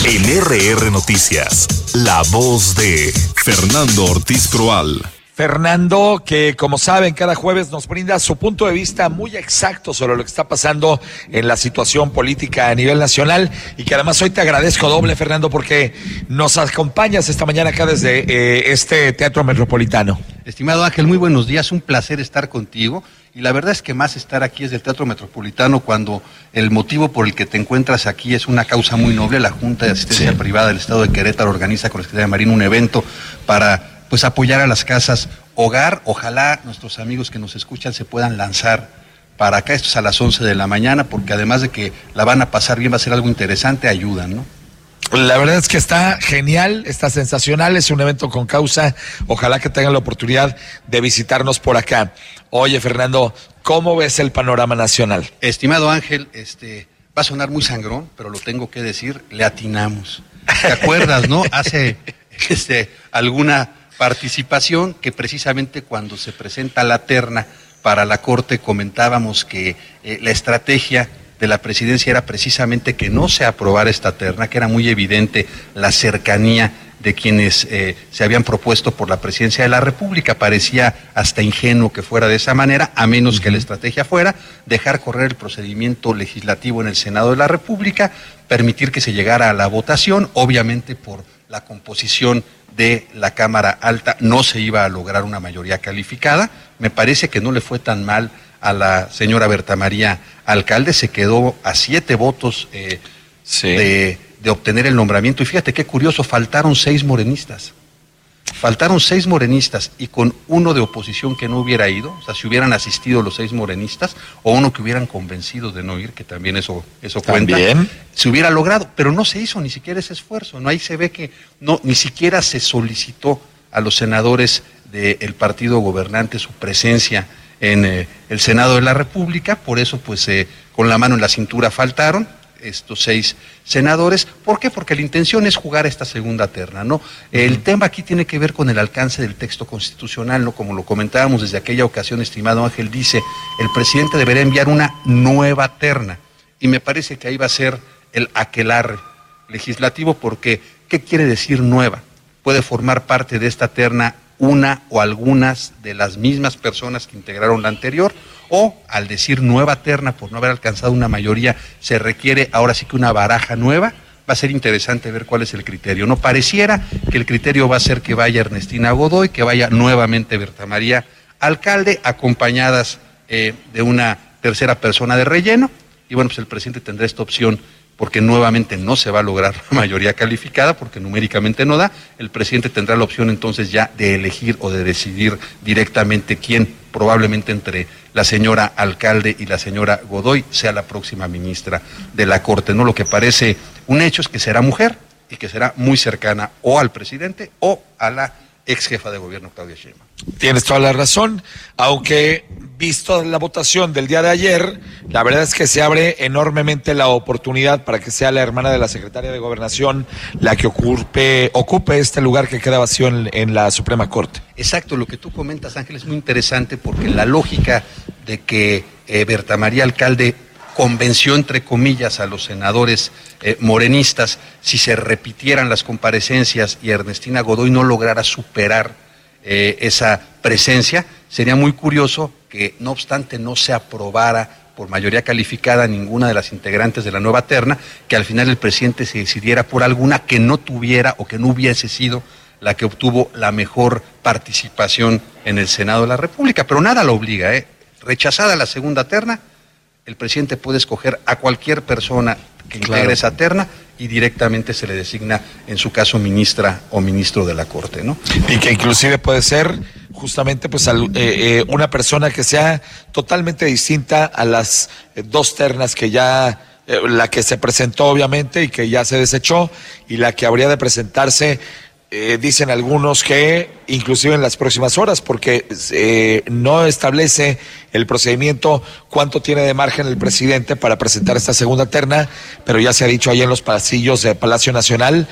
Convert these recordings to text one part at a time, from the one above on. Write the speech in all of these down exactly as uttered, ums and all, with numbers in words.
En R R Noticias, la voz de Fernando Ortiz Proal. Fernando, que como saben, cada jueves nos brinda su punto de vista muy exacto sobre lo que está pasando en la situación política a nivel nacional, y que además hoy te agradezco doble, Fernando, porque nos acompañas esta mañana acá desde eh, este Teatro Metropolitano. Estimado Ángel, muy buenos días, un placer estar contigo, y la verdad es que más estar aquí es del Teatro Metropolitano cuando el motivo por el que te encuentras aquí es una causa muy noble. La Junta de Asistencia sí. Privada del Estado de Querétaro organiza con la Secretaría de Marina un evento para pues apoyar a las casas hogar. Ojalá nuestros amigos que nos escuchan se puedan lanzar para acá. Esto es a las once de la mañana, porque además de que la van a pasar bien, va a ser algo interesante, ayudan, ¿no? La verdad es que está genial, está sensacional, es un evento con causa. Ojalá que tengan la oportunidad de visitarnos por acá. Oye, Fernando, ¿cómo ves el panorama nacional? Estimado Ángel, este va a sonar muy sangrón, pero lo tengo que decir, le atinamos. ¿Te acuerdas, no? Hace este, alguna participación que precisamente cuando se presenta la terna para la Corte comentábamos que eh, la estrategia de la presidencia era precisamente que no se aprobara esta terna, que era muy evidente la cercanía de quienes eh, se habían propuesto por la presidencia de la República. Parecía hasta ingenuo que fuera de esa manera, a menos uh-huh. que la estrategia fuera dejar correr el procedimiento legislativo en el Senado de la República, permitir que se llegara a la votación. Obviamente por la composición de la Cámara Alta no se iba a lograr una mayoría calificada. Me parece que no le fue tan mal a la señora Berta María Alcalde, se quedó a siete votos eh, sí. de, de obtener el nombramiento, y fíjate qué curioso, faltaron seis morenistas, faltaron seis morenistas, y con uno de oposición que no hubiera ido, o sea, si hubieran asistido los seis morenistas, o uno que hubieran convencido de no ir, que también eso, eso cuenta, ¿también? Se hubiera logrado, pero no se hizo ni siquiera ese esfuerzo, no, ahí se ve que no, ni siquiera se solicitó a los senadores del partido gobernante su presencia en eh, el Senado de la República. Por eso, pues, eh, con la mano en la cintura faltaron estos seis senadores. ¿Por qué? Porque la intención es jugar esta segunda terna, ¿no? Uh-huh. El tema aquí tiene que ver con el alcance del texto constitucional, ¿no? Como lo comentábamos desde aquella ocasión, estimado Ángel, dice, el presidente deberá enviar una nueva terna, y me parece que ahí va a ser el aquelarre legislativo, porque, ¿qué quiere decir nueva? Puede formar parte de esta terna una o algunas de las mismas personas que integraron la anterior, o al decir nueva terna, por no haber alcanzado una mayoría, se requiere ahora sí que una baraja nueva. Va a ser interesante ver cuál es el criterio. No pareciera que el criterio va a ser que vaya Ernestina Godoy, que vaya nuevamente Berta María Alcalde, acompañadas eh, de una tercera persona de relleno, y bueno, pues el presidente tendrá esta opción, porque nuevamente no se va a lograr la mayoría calificada, porque numéricamente no da. El presidente tendrá la opción entonces ya de elegir o de decidir directamente quién, probablemente entre la señora Alcalde y la señora Godoy, sea la próxima ministra de la Corte, ¿no? Lo que parece un hecho es que será mujer, y que será muy cercana o al presidente o a la ex jefa de gobierno, Claudia Sheinbaum. Tienes toda la razón, aunque visto la votación del día de ayer, la verdad es que se abre enormemente la oportunidad para que sea la hermana de la secretaria de Gobernación la que ocupe, ocupe este lugar que queda vacío en, en la Suprema Corte. Exacto, lo que tú comentas, Ángel, es muy interesante, porque la lógica de que eh, Berta María Alcalde convenció, entre comillas, a los senadores eh, morenistas, si se repitieran las comparecencias y Ernestina Godoy no lograra superar eh, esa presencia, sería muy curioso que, no obstante, no se aprobara por mayoría calificada ninguna de las integrantes de la nueva terna, que al final el presidente se decidiera por alguna que no tuviera o que no hubiese sido la que obtuvo la mejor participación en el Senado de la República. Pero nada lo obliga, ¿eh? Rechazada la segunda terna, el presidente puede escoger a cualquier persona que integre claro. esa terna, y directamente se le designa, en su caso, ministra o ministro de la Corte, ¿no? Y que inclusive puede ser justamente pues al, eh, eh, una persona que sea totalmente distinta a las eh, dos ternas que ya, eh, la que se presentó obviamente y que ya se desechó, y la que habría de presentarse. Eh, dicen algunos que inclusive en las próximas horas, porque eh, no establece el procedimiento cuánto tiene de margen el presidente para presentar esta segunda terna, pero ya se ha dicho ahí en los pasillos de Palacio Nacional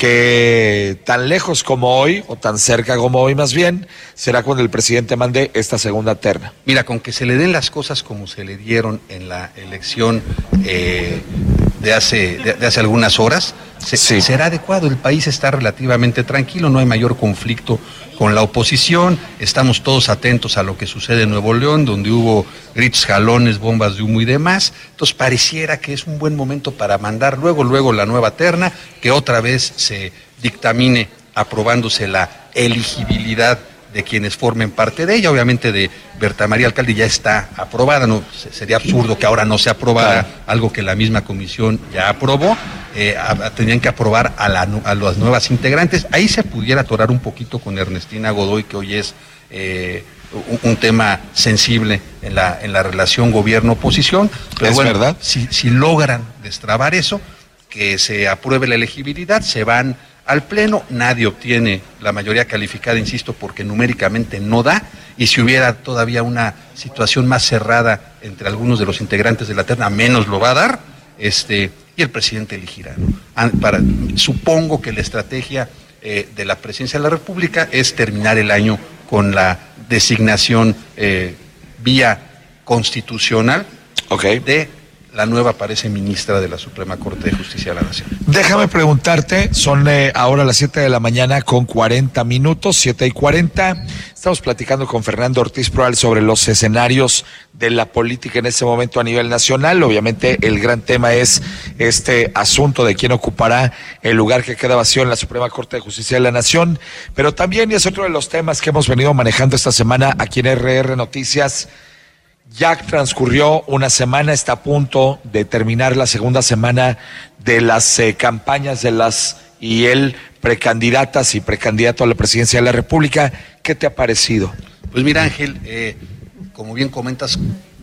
que tan lejos como hoy, o tan cerca como hoy más bien, será cuando el presidente mande esta segunda terna. Mira, con que se le den las cosas como se le dieron en la elección eh, de hace, de, de hace algunas horas, se, sí. será adecuado. El país está relativamente tranquilo, no hay mayor conflicto con la oposición, estamos todos atentos a lo que sucede en Nuevo León, donde hubo gritos, jalones, bombas de humo y demás. Entonces pareciera que es un buen momento para mandar luego, luego la nueva terna, que otra vez se dictamine aprobándose la elegibilidad de quienes formen parte de ella. Obviamente de Berta María Alcalde ya está aprobada, no sería absurdo que ahora no se aprobara claro. algo que la misma comisión ya aprobó. Eh, a, tendrían que aprobar a, la, a las nuevas integrantes. Ahí se pudiera atorar un poquito con Ernestina Godoy, que hoy es eh, un, un tema sensible en la, en la relación gobierno-oposición, pero es bueno, verdad. Si, si logran destrabar eso, que se apruebe la elegibilidad, se van al Pleno, nadie obtiene la mayoría calificada, insisto, porque numéricamente no da, y si hubiera todavía una situación más cerrada entre algunos de los integrantes de la terna, menos lo va a dar, este, y el presidente elegirá, ¿no? Para, supongo que la estrategia eh, de la presidencia de la República es terminar el año con la designación eh, vía constitucional okay. de la nueva, parece, ministra de la Suprema Corte de Justicia de la Nación. Déjame preguntarte, son eh, ahora las siete de la mañana con cuarenta minutos, siete y cuarenta. Estamos platicando con Fernando Ortiz Proal sobre los escenarios de la política en este momento a nivel nacional. Obviamente el gran tema es este asunto de quién ocupará el lugar que queda vacío en la Suprema Corte de Justicia de la Nación, pero también, y es otro de los temas que hemos venido manejando esta semana aquí en R R Noticias. Ya transcurrió una semana, está a punto de terminar la segunda semana de las eh, campañas de las y el precandidatas y precandidato a la presidencia de la República. ¿Qué te ha parecido? Pues mira, Ángel, eh, como bien comentas,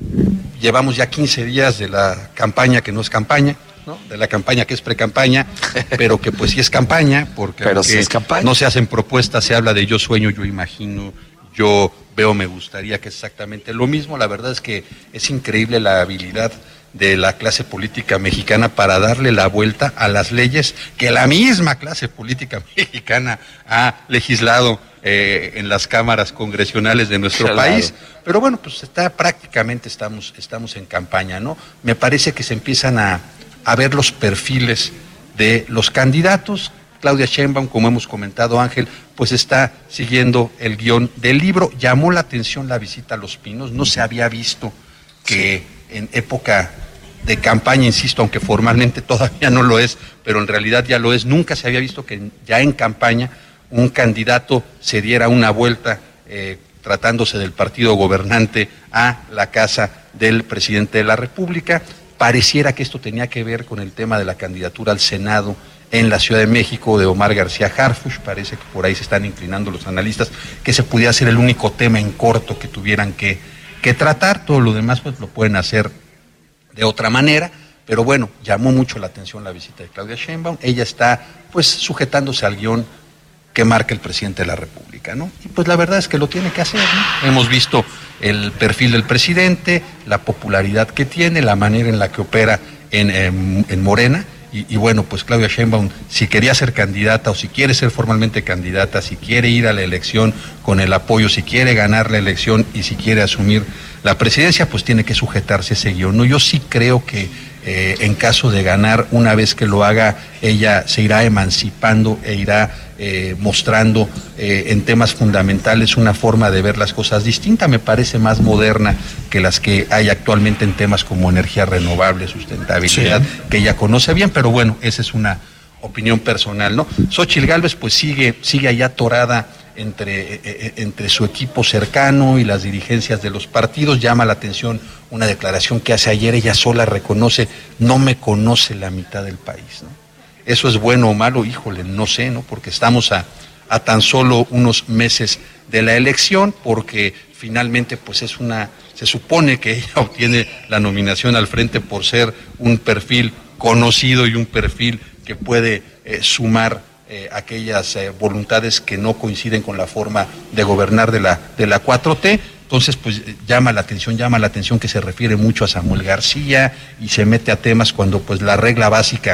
llevamos ya quince días de la campaña que no es campaña, ¿no? De la campaña que es precampaña, pero que pues sí es campaña, porque pero sí es campaña. No se hacen propuestas, se habla de yo sueño, yo imagino, yo veo, me gustaría, que es exactamente lo mismo. La verdad es que es increíble la habilidad de la clase política mexicana para darle la vuelta a las leyes que la misma clase política mexicana ha legislado eh, en las cámaras congresionales de nuestro claro. país. Pero bueno, pues está prácticamente estamos, estamos en campaña, ¿no? Me parece que se empiezan a, a ver los perfiles de los candidatos. Claudia Sheinbaum, como hemos comentado, Ángel, pues está siguiendo el guión del libro. Llamó la atención la visita a Los Pinos, no se había visto que en época de campaña, insisto, aunque formalmente todavía no lo es, pero en realidad ya lo es, nunca se había visto que ya en campaña un candidato se diera una vuelta, eh, tratándose del partido gobernante, a la casa del presidente de la República. Pareciera que esto tenía que ver con el tema de la candidatura al Senado en la Ciudad de México de Omar García Harfuch. Parece que por ahí se están inclinando los analistas, que ese pudiera ser el único tema en corto que tuvieran que, que tratar. Todo lo demás pues lo pueden hacer de otra manera, pero bueno, llamó mucho la atención la visita de Claudia Sheinbaum. Ella está pues sujetándose al guión que marca el presidente de la República, ¿no? Y pues la verdad es que lo tiene que hacer, ¿no? Hemos visto el perfil del presidente, la popularidad que tiene, la manera en la que opera en, en, en Morena. Y, y bueno, pues Claudia Sheinbaum, si quería ser candidata o si quiere ser formalmente candidata, si quiere ir a la elección con el apoyo, si quiere ganar la elección y si quiere asumir la presidencia, pues tiene que sujetarse a ese guión, ¿no? Yo sí creo que eh, en caso de ganar, una vez que lo haga, ella se irá emancipando e irá eh, mostrando eh, en temas fundamentales una forma de ver las cosas distinta, me parece más moderna que las que hay actualmente en temas como energía renovable, sustentabilidad, sí. que ella conoce bien, pero bueno, esa es una opinión personal, ¿no? Xóchitl Gálvez pues sigue, sigue allá atorada entre, eh, entre su equipo cercano y las dirigencias de los partidos. Llama la atención una declaración que hace ayer, ella sola reconoce, no me conoce la mitad del país, ¿no? ¿Eso es bueno o malo? Híjole, no sé, ¿no? Porque estamos a, a tan solo unos meses de la elección, porque finalmente pues es una, se supone que ella obtiene la nominación al frente por ser un perfil conocido y un perfil que puede eh, sumar eh, aquellas eh, voluntades que no coinciden con la forma de gobernar de la, de la cuatro T. Entonces, pues llama la atención, llama la atención que se refiere mucho a Samuel García y se mete a temas cuando pues la regla básica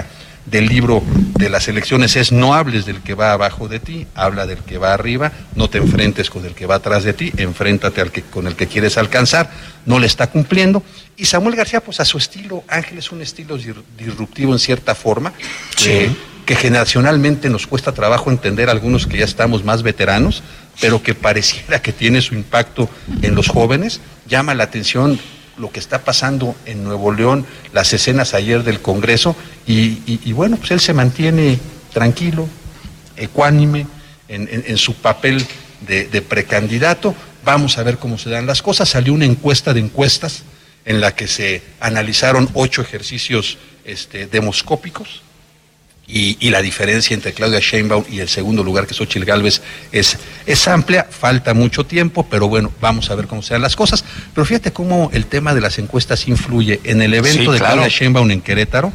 del libro de las elecciones es: no hables del que va abajo de ti, habla del que va arriba, no te enfrentes con el que va atrás de ti, enfréntate al que, con el que quieres alcanzar. No le está cumpliendo. Y Samuel García, pues a su estilo, Ángel, es un estilo disruptivo en cierta forma, sí. eh, que generacionalmente nos cuesta trabajo entender a algunos que ya estamos más veteranos, pero que pareciera que tiene su impacto en los jóvenes. Llama la atención lo que está pasando en Nuevo León, las escenas ayer del Congreso, y, y, y bueno, pues él se mantiene tranquilo, ecuánime, en, en, en su papel de, de precandidato. Vamos a ver cómo se dan las cosas. Salió una encuesta de encuestas en la que se analizaron ocho ejercicios este, demoscópicos, y, y la diferencia entre Claudia Sheinbaum y el segundo lugar, que es Xóchitl Gálvez, es, es amplia. Falta mucho tiempo, pero bueno, vamos a ver cómo se dan las cosas. Pero fíjate cómo el tema de las encuestas influye. En el evento sí, de claro. Claudia Sheinbaum en Querétaro,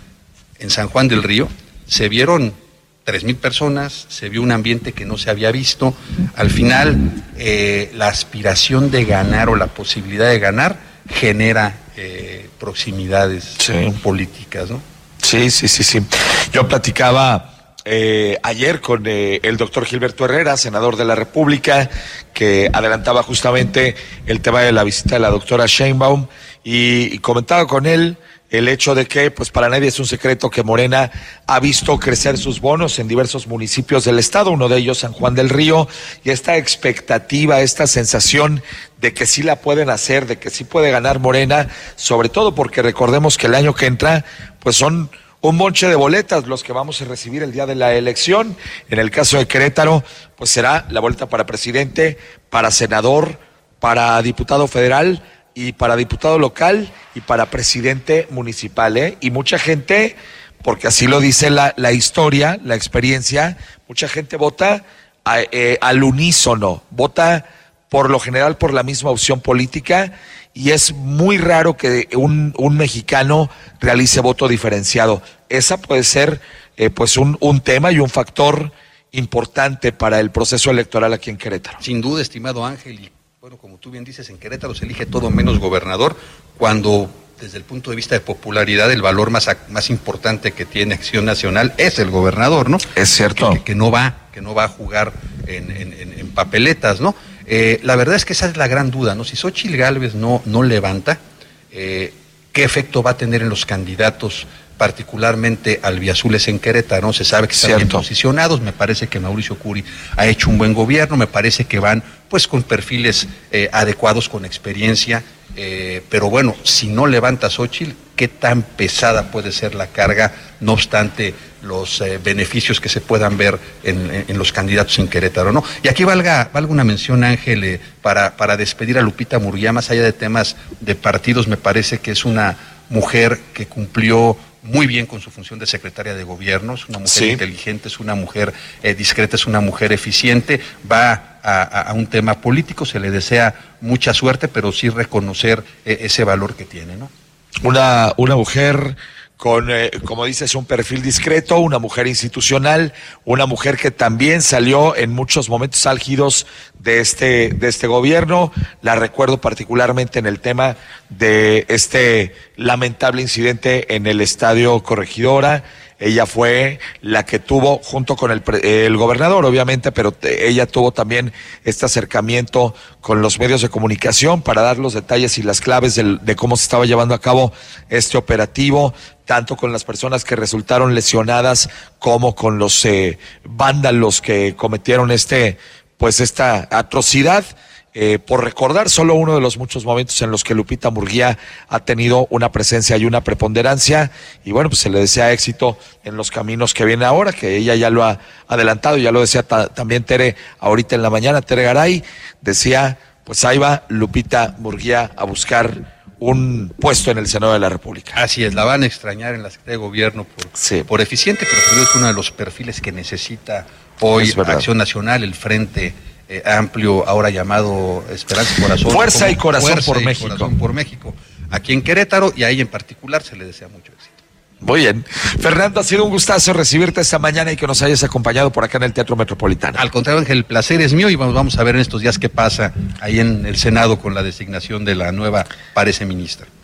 en San Juan del Río, se vieron tres mil personas, se vio un ambiente que no se había visto. Al final, eh, la aspiración de ganar o la posibilidad de ganar genera eh, proximidades sí. políticas, ¿no? Sí, sí, sí, sí. Yo platicaba eh, ayer con eh, el doctor Gilberto Herrera, senador de la República, que adelantaba justamente el tema de la visita de la doctora Sheinbaum, y, y comentaba con él el hecho de que, pues para nadie es un secreto que Morena ha visto crecer sus bonos en diversos municipios del estado, uno de ellos San Juan del Río, y esta expectativa, esta sensación de que sí la pueden hacer, de que sí puede ganar Morena, sobre todo porque recordemos que el año que entra, pues son un monche de boletas los que vamos a recibir el día de la elección. En el caso de Querétaro, pues será la boleta para presidente, para senador, para diputado federal, y para diputado local y para presidente municipal, ¿eh? Y mucha gente, porque así lo dice la, la historia, la experiencia, mucha gente vota a, eh, al unísono, vota por lo general por la misma opción política, y es muy raro que un, un mexicano realice voto diferenciado. Esa puede ser eh, pues un, un tema y un factor importante para el proceso electoral aquí en Querétaro. Sin duda, estimado Ángel, y bueno, como tú bien dices, en Querétaro se elige todo menos gobernador, cuando desde el punto de vista de popularidad el valor más, más importante que tiene Acción Nacional es el gobernador, ¿no? Es cierto. Que, que, que no va, que no va a jugar en, en, en papeletas, ¿no? Eh, la verdad es que esa es la gran duda, ¿no? Si Xóchitl Gálvez no, no levanta, eh, ¿qué efecto va a tener en los candidatos, particularmente albiazules en Querétaro? ¿No? Se sabe que están Cierto. bien posicionados. Me parece que Mauricio Curi ha hecho un buen gobierno, me parece que van pues con perfiles eh, adecuados, con experiencia, eh, pero bueno, si no levanta Xóchitl, ¿qué tan pesada puede ser la carga? No obstante los eh, beneficios que se puedan ver en, en, en los candidatos en Querétaro, ¿no? Y aquí valga, valga una mención, Ángel, eh, para, para despedir a Lupita Murguía, más allá de temas de partidos, me parece que es una mujer que cumplió muy bien con su función de secretaria de gobierno, es una mujer sí. inteligente, es una mujer eh, discreta, es una mujer eficiente, va a, a, a un tema político, se le desea mucha suerte, pero sí reconocer eh, ese valor que tiene, ¿no? Una, una mujer con, eh, como dices, un perfil discreto, una mujer institucional, una mujer que también salió en muchos momentos álgidos de este, de este gobierno. La recuerdo particularmente en el tema de este lamentable incidente en el Estadio Corregidora. Ella fue la que tuvo, junto con el, el gobernador, obviamente, pero ella tuvo también este acercamiento con los medios de comunicación para dar los detalles y las claves del, de cómo se estaba llevando a cabo este operativo, tanto con las personas que resultaron lesionadas como con los eh, vándalos que cometieron este, pues esta atrocidad. Eh, por recordar solo uno de los muchos momentos en los que Lupita Murguía ha tenido una presencia y una preponderancia, y bueno, pues se le desea éxito en los caminos que vienen ahora, que ella ya lo ha adelantado, ya lo decía ta- también Tere ahorita en la mañana, Tere Garay, decía, pues ahí va Lupita Murguía a buscar un puesto en el Senado de la República. Así es, la van a extrañar en la Secretaría de Gobierno por, sí. por eficiente, pero creo que es uno de los perfiles que necesita hoy Acción Nacional, el Frente Eh, amplio, ahora llamado Esperanza y Corazón. Fuerza y Corazón Fuerza por y México. Corazón por México. Aquí en Querétaro, y a ella en particular se le desea mucho éxito. Muy bien. Fernando, ha sido un gustazo recibirte esta mañana y que nos hayas acompañado por acá en el Teatro Metropolitano. Al contrario, Ángel, el placer es mío, y vamos, vamos a ver en estos días qué pasa ahí en el Senado con la designación de la nueva parece ministra.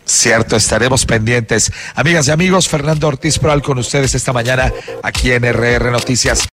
Cierto, estaremos pendientes. Amigas y amigos, Fernando Ortiz Proal con ustedes esta mañana aquí en R R Noticias.